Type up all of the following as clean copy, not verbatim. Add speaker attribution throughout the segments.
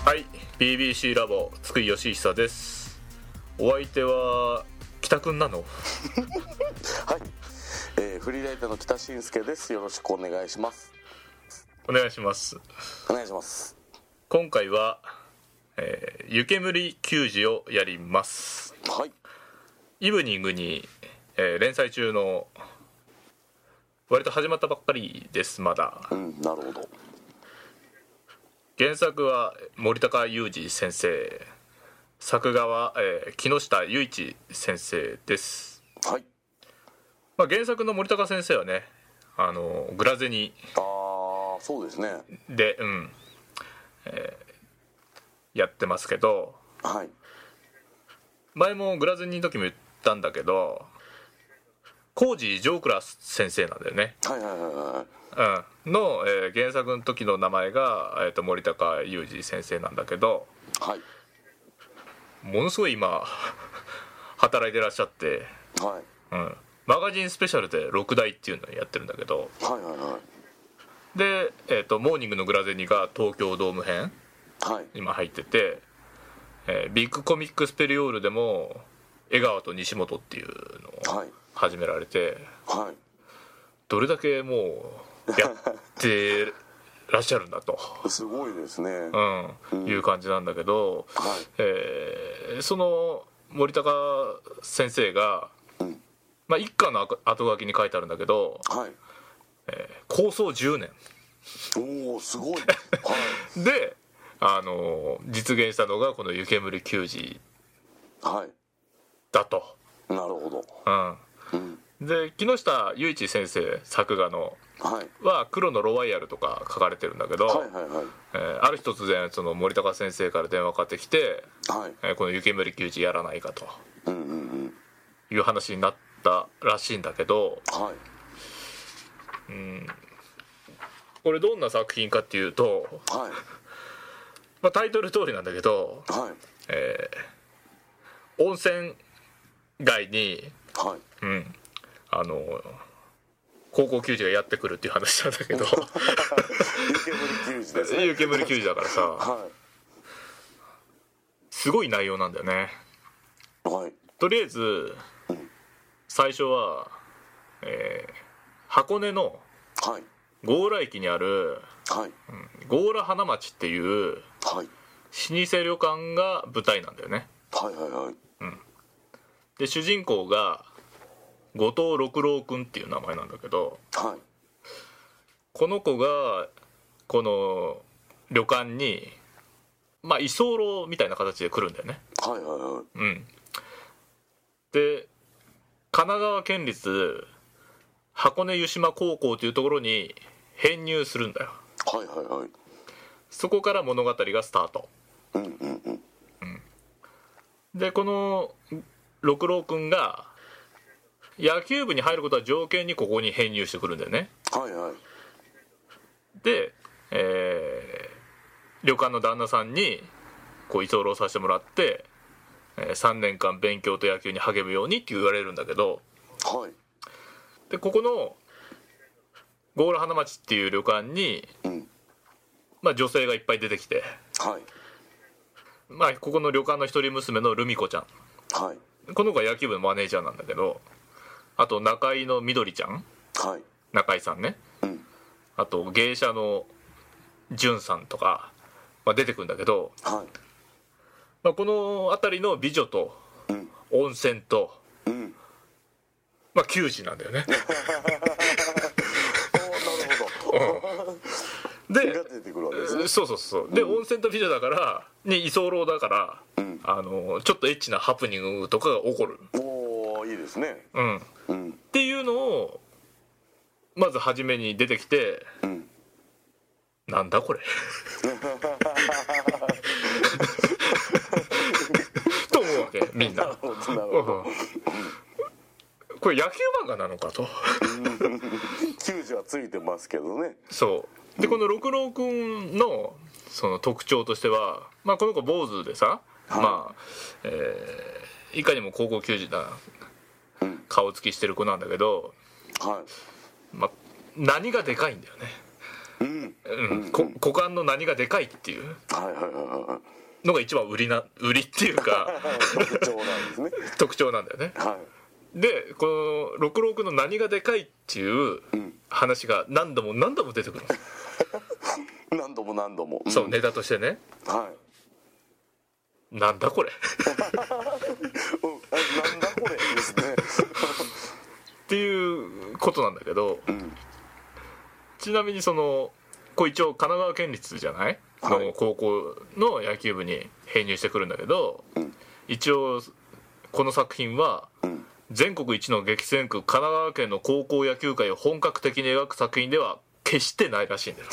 Speaker 1: はい、 BBC ラボ津久井義久です。お相手は北くんなの？
Speaker 2: はい、フリーライターの北信介です。よろしくお願いします。
Speaker 1: お願いします。
Speaker 2: お願いします。
Speaker 1: 今回は、湯煙球児をやります。
Speaker 2: はい。
Speaker 1: イブニングに、連載中の割と始まったばっかりです。まだ。
Speaker 2: なるほど。
Speaker 1: 原作は森高雄二先生、作画は、木下雄一先生です。
Speaker 2: はい。
Speaker 1: 原作の森高先生はね、グラゼニ
Speaker 2: そうですね。
Speaker 1: で、やってますけど、
Speaker 2: はい。
Speaker 1: 前もグラゼニの時も言ったんだけど、コージ・ジョークラ先生なんだよね。の、原作の時の名前が、森高雄二先生なんだけど、
Speaker 2: はい。
Speaker 1: ものすごい今働いてらっしゃって、
Speaker 2: はい。
Speaker 1: マガジンスペシャルで6代っていうのをやってるんだけど、で、モーニングのグラゼニが東京ドーム編、今入ってて、ビッグコミックスペリオールでも江川と西本っていうのを始められて、どれだけもうやってらっしゃるんだと
Speaker 2: すごいですね、
Speaker 1: いう感じなんだけど、その森高先生が、一巻の後書きに書いてあるんだけど、構想10年
Speaker 2: おお、すごい
Speaker 1: で実現したのがこの湯煙球児だと。
Speaker 2: なるほど。
Speaker 1: で木下雄一先生作画のは黒のロワイヤルとか書かれてるんだけど、ある日突然その森高先生から電話かかってきて、この湯煙球児やらないかという話になったらしいんだけど、これどんな作品かっていうと、タイトル通りなんだけど、温泉街に、高校球児がやってくるっていう話なんだけど湯
Speaker 2: 煙球児ですね。
Speaker 1: 湯煙球児だからさ、すごい内容なんだよね。とりあえず、最初は、箱根の強羅駅にある、強羅花町っていう老舗旅館が舞台なんだよね。で主人公が後藤六郎くんっていう名前なんだけど、この子がこの旅館に居候みたいな形で来るんだよね。で神奈川県立箱根湯島高校というところに編入するんだよ。そこから物語がスタート。でこの六郎くんが野球部に入ることは条件にここに編入してくるんだよね。で、旅館の旦那さんにこう居候させてもらって、3年間勉強と野球に励むようにって言われるんだけど、でここの強羅花町っていう旅館に、女性がいっぱい出てきて、ここの旅館の一人娘のルミ子ちゃん、この子は野球部のマネージャーなんだけど、あと中井のみどりちゃん、中井さんね、あと芸者の淳さんとか、出てくるんだけど、この辺りの美女と温泉と、球児なんだよね。でそうで、温泉と美女だからに居候だから、ちょっとエッチなハプニングとかが起こる。
Speaker 2: いいですね。
Speaker 1: っていうのをまず初めに出てきて、なんだこれと思うわけ、みんな。これ野球漫画なのかと。
Speaker 2: 球児はついてますけどね。
Speaker 1: そうでこの六郎くんのその特徴としては、この子坊主でさ、いかにも高校球児な顔つきしてる子なんだけど、何がでかいんだよね。 股間の何がでかいっていうのが一番売りっていうか
Speaker 2: 特徴なんですね。
Speaker 1: 特徴なんだよね。でこの66の何がでかいっていう話が何度も出てくる
Speaker 2: 何度も、
Speaker 1: そうネタとしてね。なんだこれ
Speaker 2: なんだこれですね
Speaker 1: っていうことなんだけど、ちなみにこう一応神奈川県立じゃないの高校の野球部に編入してくるんだけど、一応この作品は全国一の激戦区神奈川県の高校野球界を本格的に描く作品では決してないらしいんだよ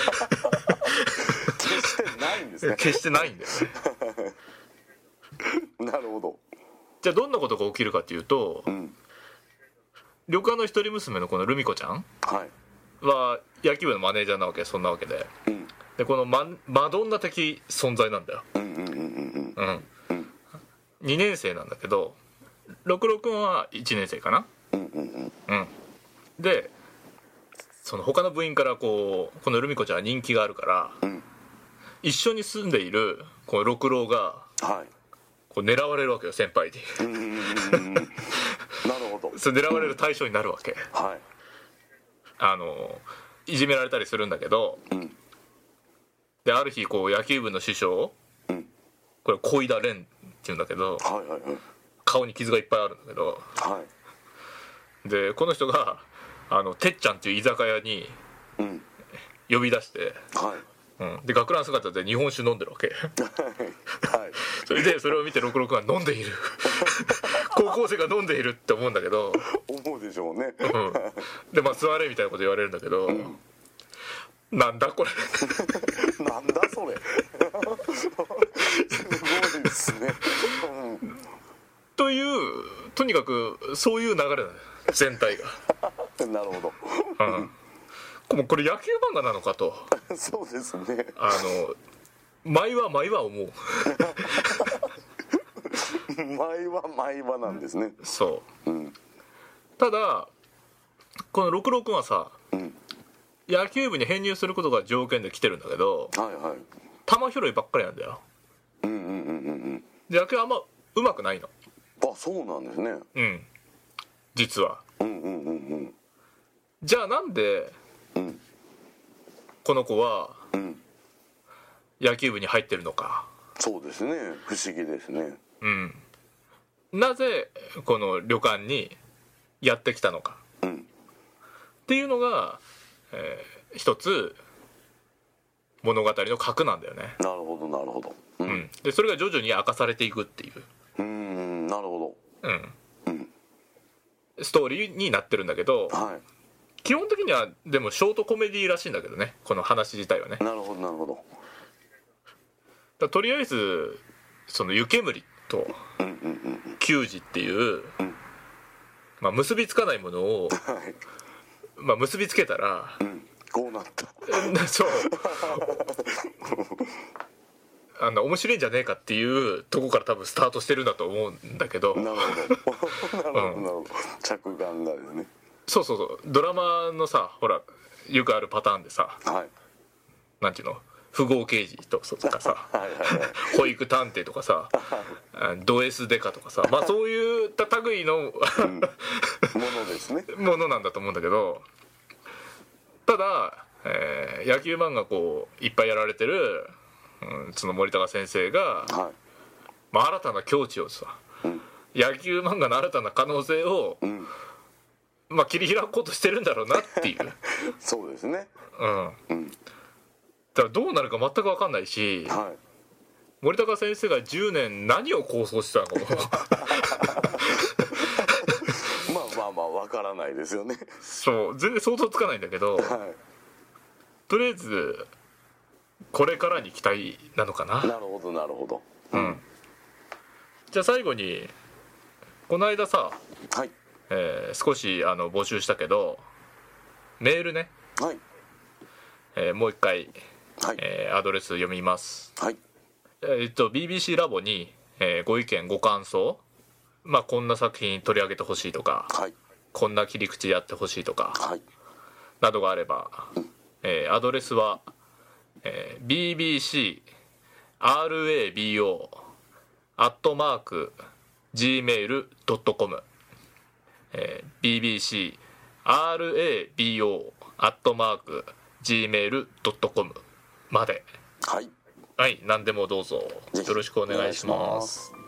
Speaker 2: 決してないんですね。
Speaker 1: 決してないんだよ
Speaker 2: ねなるほど。
Speaker 1: じゃあどんなことが起きるかっていうと、旅館の一人娘のこのルミ子ちゃんは野球部のマネージャーなわけ、そんなわけで、でこのマドンナ的存在なんだよ。2年生なんだけど66君は1年生かな。でその他の部員からこのルミ子ちゃんは人気があるから、一緒に住んでいるこの六郎がこう狙われるわけよ、先輩に。
Speaker 2: なるほど。
Speaker 1: それ狙われる対象になるわけ。いじめられたりするんだけど、である日こう野球部の師匠、これ小井田蓮っていうんだけど、顔に傷がいっぱいあるんだけど、でこの人がてっちゃんっていう居酒屋に呼び出して、で学ラン姿で日本酒飲んでるわけそれでそれを見て66が飲んでいる高校生が飲んでいるって思うんだけど、
Speaker 2: 思うでしょうね。
Speaker 1: で座れみたいなこと言われるんだけど、なんだこれ
Speaker 2: なんだそれすごいですね。
Speaker 1: というとにかくそういう流れなのよ全体が
Speaker 2: なるほど。
Speaker 1: もうこれ野球漫画なのかと
Speaker 2: そうですね。
Speaker 1: 毎話思う
Speaker 2: 毎話なんですね。
Speaker 1: そう、ただこの66はさ、野球部に編入することが条件で来てるんだけど、球拾いばっかりなんだよ。で野球あんま上手くないの。
Speaker 2: あ、そうなんですね。
Speaker 1: 実は。じゃあなんでこの子は野球部に入ってるのか。
Speaker 2: そうですね、不思議ですね。
Speaker 1: なぜこの旅館にやってきたのか、っていうのが、一つ物語の核なんだよね。
Speaker 2: なるほど。
Speaker 1: でそれが徐々に明かされていくっていう。
Speaker 2: なるほ
Speaker 1: ど。ストーリーになってるんだけど、基本的にはでもショートコメディらしいんだけどね、この話自体はね。
Speaker 2: なるほど。
Speaker 1: とりあえずその湯煙と球児っていう、結びつかないものを、結びつけたら、
Speaker 2: こうなった。
Speaker 1: そう面白いんじゃねえかっていうとこから多分スタートしてるんだと思うんだけど。
Speaker 2: なるほど着眼がですね。
Speaker 1: そうドラマのさ、ほらよくあるパターンでさ、なんていうの、富豪刑事とかさ保育探偵とかさド S デカとかさ、そういった類のも
Speaker 2: のですね。
Speaker 1: ものなんだと思うんだけど、ただ、野球漫画こういっぱいやられてる、その森高先生が、新たな境地をさ、野球漫画の新たな可能性を、切り開こうとしてるんだろうなっていう
Speaker 2: そうですね。
Speaker 1: だからどうなるか全く分かんないし、森高先生が10年何を構想してたのかも
Speaker 2: 分からないですよね。
Speaker 1: そう全然想像つかないんだけど、とりあえずこれからに期待なのかな。
Speaker 2: なるほど。
Speaker 1: じゃあ最後にこの間さ、少し募集したけどメールね、もう一回、アドレス読みます。BBC ラボに、ご意見ご感想、こんな作品取り上げてほしいとか、こんな切り口やってほしいとか、などがあれば、 アドレスは、bbcrabo@gmail.com bbcrabo@gmail.com まで。
Speaker 2: はい、
Speaker 1: はい、何でもどうぞよろしくお願いします。